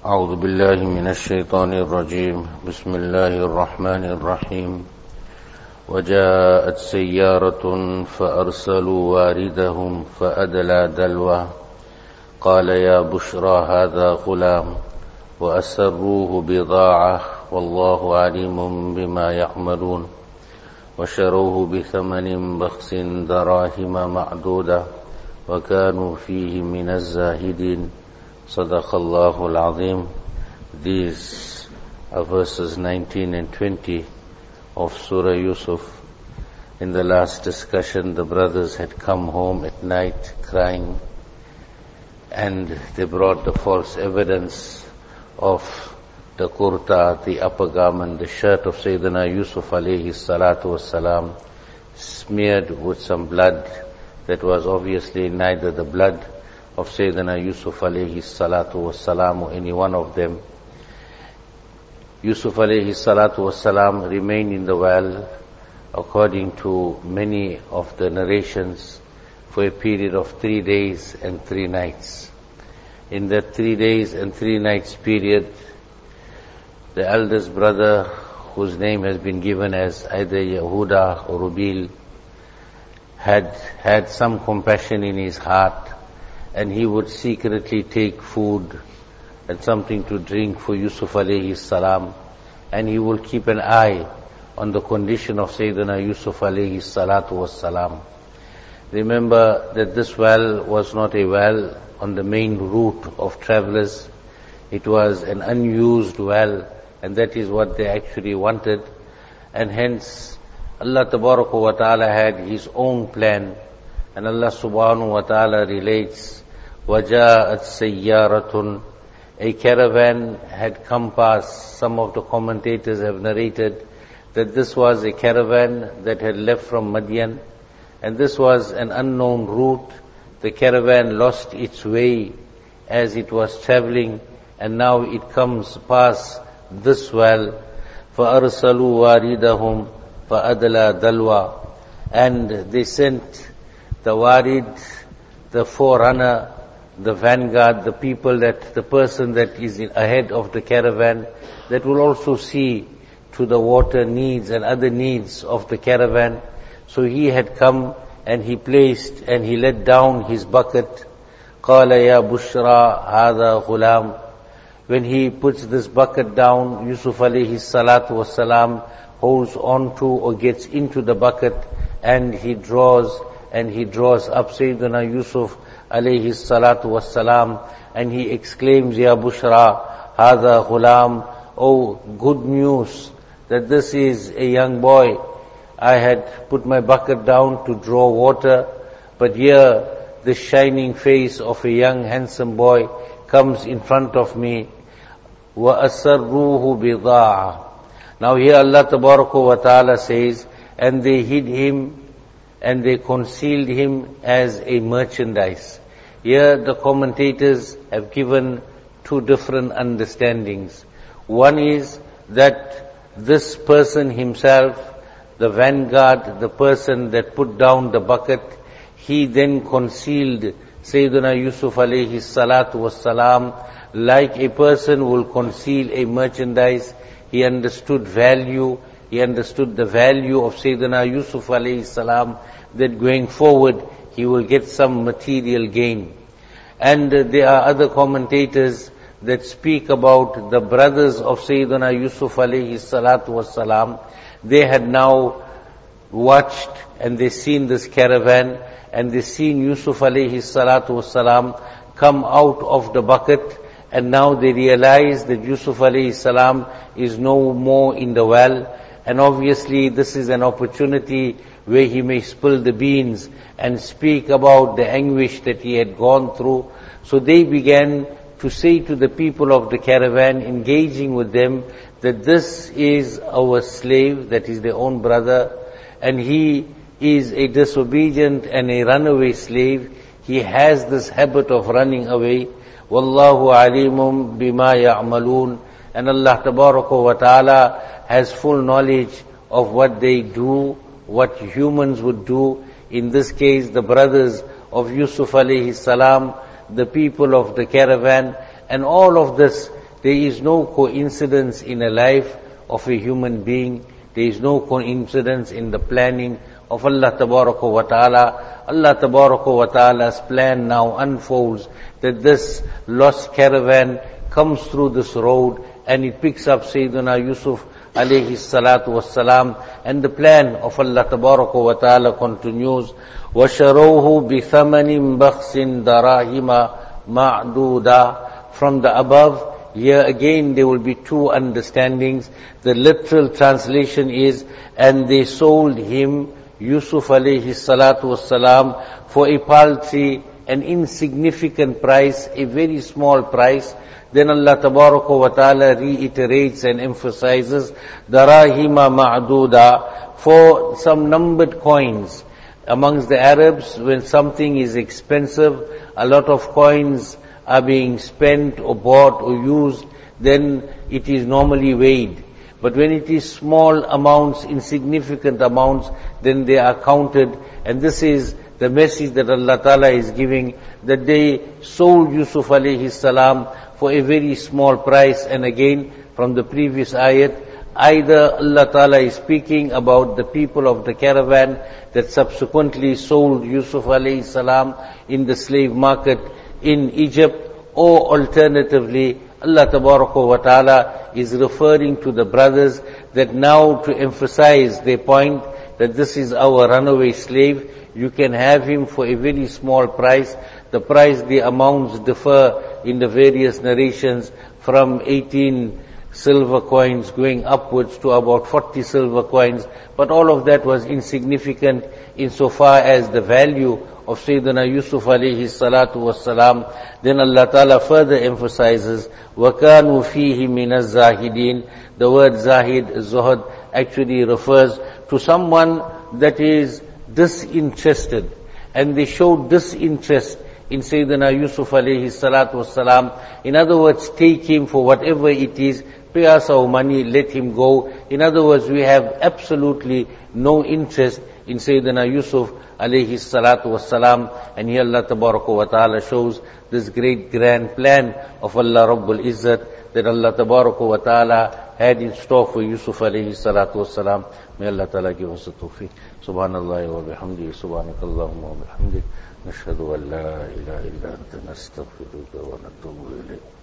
أعوذ بالله من الشيطان الرجيم بسم الله الرحمن الرحيم وجاءت سيارة فأرسلوا واردهم فأدلى دلوه قال يا بشرى هذا غلام وأسروه بضاعة والله عليم بما يعملون وشروه بثمن بخس دراهم معدودة وكانوا فيه من الزاهدين صدق الله العظيم. These are verses 19 and 20 of Surah Yusuf. In the last discussion, the brothers had come home at night crying, and they brought the false evidence of the kurta, the upper garment, the shirt of Sayyidina Yusuf alayhi salatu wassalam, smeared with some blood that was obviously neither the blood of Sayyidina Yusuf alayhi salatu wassalam or any one of them. Yusuf alayhi salatu wassalam remained in the well, according to many of the narrations, for a period of 3 days and 3 nights. In that 3 days and 3 nights period, the eldest brother, whose name has been given as either Yehuda or Rubil, had some compassion in his heart, and he would secretly take food and something to drink for Yusuf alayhi salam, and he will keep an eye on the condition of Sayyidina Yusuf alayhi salatu wassalam. Remember that this well was not a well on the main route of travelers. It was an unused well, and that is what they actually wanted, and hence Allah tabaraka wa ta'ala had His own plan, and Allah subhanahu wa ta'ala relates, وَجَاءَتْ سَيَّارَةٌ, a caravan had come past. Some of the commentators have narrated that this was a caravan that had left from Madian, and this was an unknown route. The caravan lost its way as it was traveling, and now it comes past this well. فَأَرْسَلُوا وَارِدَهُمْ فَأَدْلَى دَلْوَى, and they sent the warid, the forerunner, the vanguard, the person that is ahead of the caravan, that will also see to the water needs and other needs of the caravan. So he had come and he placed and he let down his bucket. قَالَ يَا بُشْرَى هَذَا غُلَامٌ. When he puts this bucket down, Yusuf alayhi salatu wasalam holds on to or gets into the bucket, and he draws up Sayyidina Yusuf alayhi salatu wassalam, and he exclaims, Ya Bushra, Hada Ghulam, oh, good news, that this is a young boy. I had put my bucket down to draw water, but here the shining face of a young handsome boy comes in front of me. وَأَسَرُّوهُ بِضَاعَةً. Now here Allah Tabaraka wa Ta'ala says, and they hid him and they concealed him as a merchandise. Here the commentators have given two different understandings. One is that this person himself, the vanguard, the person that put down the bucket, he then concealed Sayyidina Yusuf alayhi salatu wassalam, like a person will conceal a merchandise. He understood value, he understood the value of Sayyidina Yusuf alayhi salam, that going forward he will get some material gain. And there are other commentators that speak about the brothers of Sayyidina Yusuf alayhi salatu wassalam. They had now watched and they seen this caravan, and they seen Yusuf alayhi salatu wassalam come out of the bucket, and now they realize that Yusuf alayhi salam is no more in the well, and obviously this is an opportunity where he may spill the beans and speak about the anguish that he had gone through. So they began to say to the people of the caravan, engaging with them, that this is our slave, that is their own brother, and he is a disobedient and a runaway slave. He has this habit of running away. Wallahu alimum bima ya'malun. And Allah Tabaraka wa Ta'ala has full knowledge of what they do, what humans would do. In this case, the brothers of Yusuf alayhi salam, the people of the caravan, and all of this There is no coincidence in a life of a human being. There is no coincidence in the planning of Allah Tabaraka wa Ta'ala. Allah Tabaraka wa Ta'ala's plan now unfolds that this lost caravan comes through this road and it picks up Sayyidina Yusuf alayhi salatu wassalam, and the plan of Allah Tabaraka wa Ta'ala continues. وَشَرَوْهُ بِثَمَنٍ بَخْسٍ دَرَاهِمَ مَعْدُودًا. From the above, here again there will be two understandings. The literal translation is, and they sold him, Yusuf alayhi salatu wassalam, for a paltry, an insignificant price, a very small price. Then Allah Tabaraka wa Ta'ala reiterates and emphasizes, darahima ma'duda, for some numbered coins. Amongst the Arabs, when something is expensive, a lot of coins are being spent or bought or used, then it is normally weighed. But when it is small amounts, insignificant amounts, then they are counted. And this is the message that Allah Ta'ala is giving, that they sold Yusuf alayhi salam for a very small price. And again, from the previous ayat, either Allah Ta'ala is speaking about the people of the caravan that subsequently sold Yusuf alayhi salam in the slave market in Egypt, or alternatively, Allah Tabaraka wa Ta'ala is referring to the brothers that now, to emphasize their point that this is our runaway slave, you can have him for a very small price. The price, the amounts differ in the various narrations, from 18 silver coins going upwards to about 40 silver coins. But all of that was insignificant insofar as the value of Sayyidina Yusuf alayhi salatu wassalam. Then Allah Ta'ala further emphasizes, وَكَانُوا فِيهِ مِنَ الزَّاهِدِينَ. The word zahid, zuhud, actually refers to someone that is disinterested. And they showed disinterest in Sayyidina Yusuf alayhi salatu wassalam. In other words, take him for whatever it is, pay us our money, let him go. In other words, we have absolutely no interest in Sayyidina Yusuf alayhi salatu wassalam. And here Allah Tabaraka wa Ta'ala shows this great grand plan of Allah Rabbul Izzat that Allah Tabaraka wa Ta'ala had in store for Yusuf alayhi salatu wassalam. May Allah Ta'ala give us the tawfiq. Subhanallah wa bihamdihi, subhanakallahumma wa bihamdihi, nashhadu an la ilaha illa anta nastaghfiruka wa natubu ilayk.